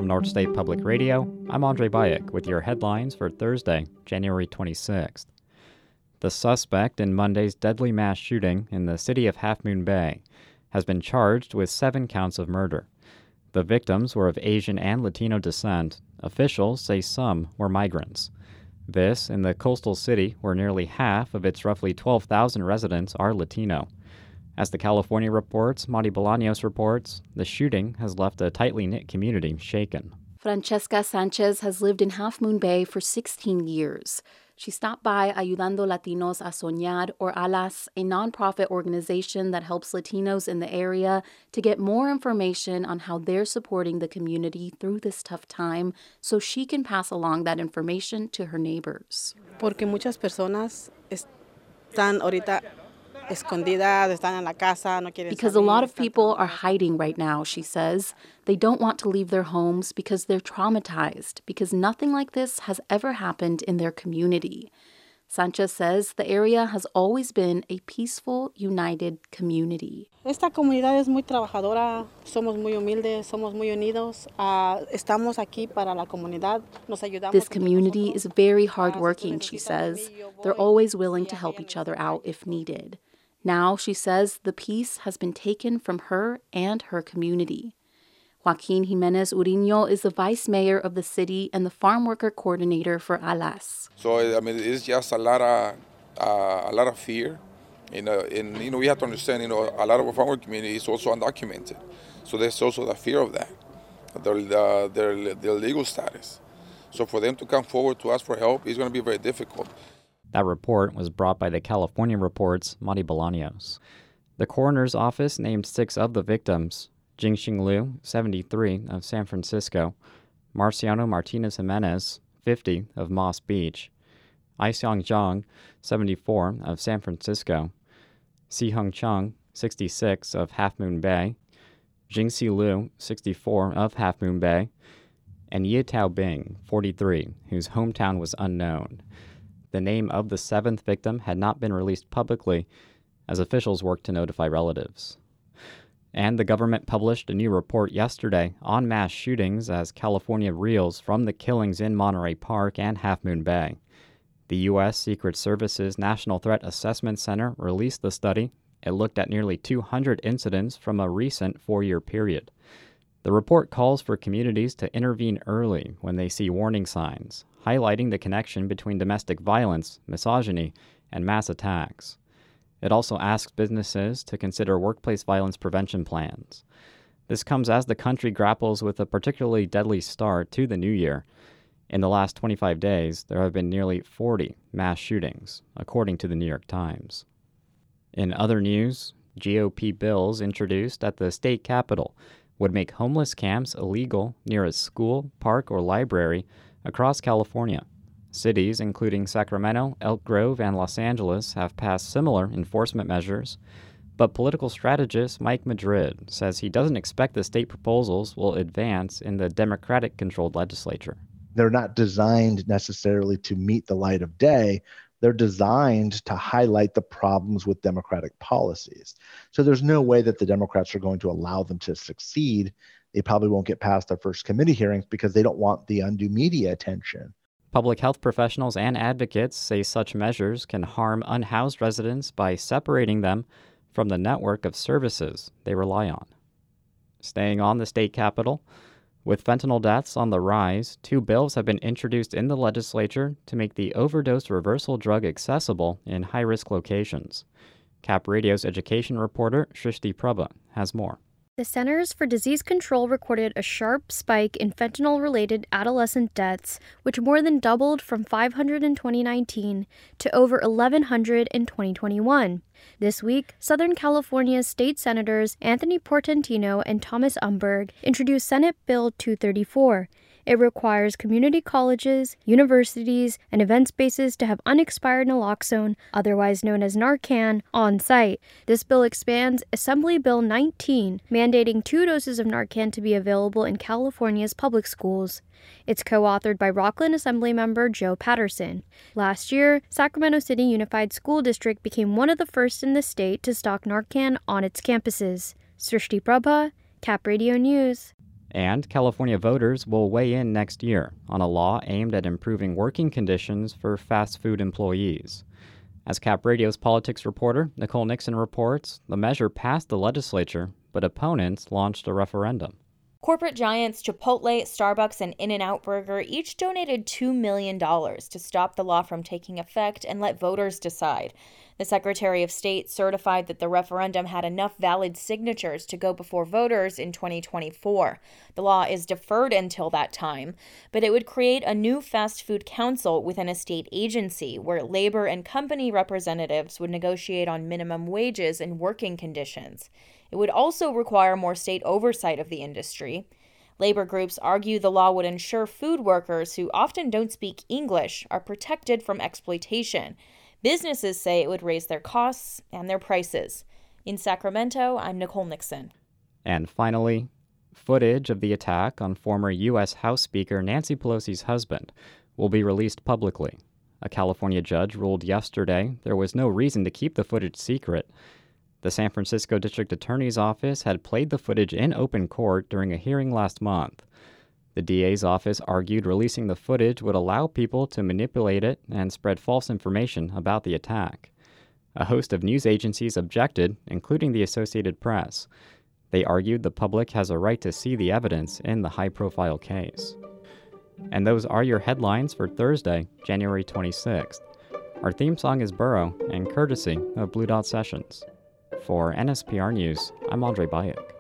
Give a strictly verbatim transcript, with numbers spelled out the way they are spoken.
From North State Public Radio, I'm Andre Bayek with your headlines for Thursday, January twenty-sixth. The suspect in Monday's deadly mass shooting in the city of Half Moon Bay has been charged with seven counts of murder. The victims were of Asian and Latino descent. Officials say some were migrants. This in the coastal city where nearly half of its roughly twelve thousand residents are Latino. As the California reports, Mari Bolaños reports, the shooting has left a tightly knit community shaken. Francesca Sanchez has lived in Half Moon Bay for sixteen years. She stopped by Ayudando Latinos a Soñar, or ALAS, a nonprofit organization that helps Latinos in the area to get more information on how they're supporting the community through this tough time so she can pass along that information to her neighbors. Porque muchas personas están ahorita escondidas, están en la casa, no quieren salir. Because a lot of people are hiding right now, she says. They don't want to leave their homes because they're traumatized, because nothing like this has ever happened in their community. Sanchez says the area has always been a peaceful, united community. Esta comunidad es muy trabajadora, somos muy humildes, somos muy unidos. Uh, estamos aquí para la comunidad. Nos ayudamos. This community is very hardworking, she says. They're always willing to help each other out if needed. Now, she says, the peace has been taken from her and her community. Joaquin Jimenez Uriño is the vice mayor of the city and the farm worker coordinator for ALAS. So, I mean, it's just a lot of uh, a lot of fear. You know, and, you know, we have to understand, you know, a lot of our farmer community is also undocumented. So there's also the fear of that, their, uh, their, their legal status. So for them to come forward to ask for help is going to be very difficult. That report was brought by the California Report's Mari Bolaños. The coroner's office named six of the victims: Jingxing Liu, seventy-three, of San Francisco; Marciano Martinez Jimenez, fifty, of Moss Beach; Aixiang Zhang, seventy-four, of San Francisco; Sihung Chung, sixty-six, of Half Moon Bay; Jingxi Liu, sixty-four, of Half Moon Bay; and Ye Tao Bing, forty-three, whose hometown was unknown. The name of the seventh victim had not been released publicly as officials worked to notify relatives. And the government published a new report yesterday on mass shootings as California reels from the killings in Monterey Park and Half Moon Bay. The U S Secret Service's National Threat Assessment Center released the study. It looked at nearly two hundred incidents from a recent four-year period. The report calls for communities to intervene early when they see warning signs, highlighting the connection between domestic violence, misogyny, and mass attacks. It also asks businesses to consider workplace violence prevention plans. This comes as the country grapples with a particularly deadly start to the new year. In the last twenty-five days, there have been nearly forty mass shootings, according to the New York Times. In other news, G O P bills introduced at the state capitol would make homeless camps illegal near a school, park, or library across California. Cities, including Sacramento, Elk Grove, and Los Angeles, have passed similar enforcement measures, but political strategist Mike Madrid says he doesn't expect the state proposals will advance in the Democratic-controlled legislature. They're not designed necessarily to meet the light of day. They're designed to highlight the problems with Democratic policies. So there's no way that the Democrats are going to allow them to succeed. They probably won't get past their first committee hearings because they don't want the undue media attention. Public health professionals and advocates say such measures can harm unhoused residents by separating them from the network of services they rely on. Staying on the state capitol, with fentanyl deaths on the rise, two bills have been introduced in the legislature to make the overdose reversal drug accessible in high-risk locations. Cap Radio's education reporter Shrishti Prabha has more. The Centers for Disease Control recorded a sharp spike in fentanyl-related adolescent deaths, which more than doubled from five hundred in twenty nineteen to over eleven hundred in twenty twenty-one. This week, Southern California's state senators Anthony Portantino and Thomas Umberg introduced Senate Bill two thirty-four. It requires community colleges, universities, and event spaces to have unexpired naloxone, otherwise known as Narcan, on site. This bill expands Assembly Bill nineteen, mandating two doses of Narcan to be available in California's public schools. It's co-authored by Rockland Assemblymember Joe Patterson. Last year, Sacramento City Unified School District became one of the first in the state to stock Narcan on its campuses. Srishti Prabha, Cap Radio News. And California voters will weigh in next year on a law aimed at improving working conditions for fast food employees. As Cap Radio's politics reporter, Nicole Nixon reports, the measure passed the legislature, but opponents launched a referendum. Corporate giants Chipotle, Starbucks, and In-N-Out Burger each donated two million dollars to stop the law from taking effect and let voters decide. The Secretary of State certified that the referendum had enough valid signatures to go before voters in twenty twenty-four. The law is deferred until that time, but it would create a new fast food council within a state agency where labor and company representatives would negotiate on minimum wages and working conditions. It would also require more state oversight of the industry. Labor groups argue the law would ensure food workers who often don't speak English are protected from exploitation. Businesses say it would raise their costs and their prices. In Sacramento, I'm Nicole Nixon. And finally, footage of the attack on former U S House Speaker Nancy Pelosi's husband will be released publicly. A California judge ruled yesterday there was no reason to keep the footage secret. The San Francisco District Attorney's Office had played the footage in open court during a hearing last month. The D A's office argued releasing the footage would allow people to manipulate it and spread false information about the attack. A host of news agencies objected, including the Associated Press. They argued the public has a right to see the evidence in the high-profile case. And those are your headlines for Thursday, January twenty-sixth. Our theme song is Burrow and courtesy of Blue Dot Sessions. For N S P R News, I'm Andre Bayek.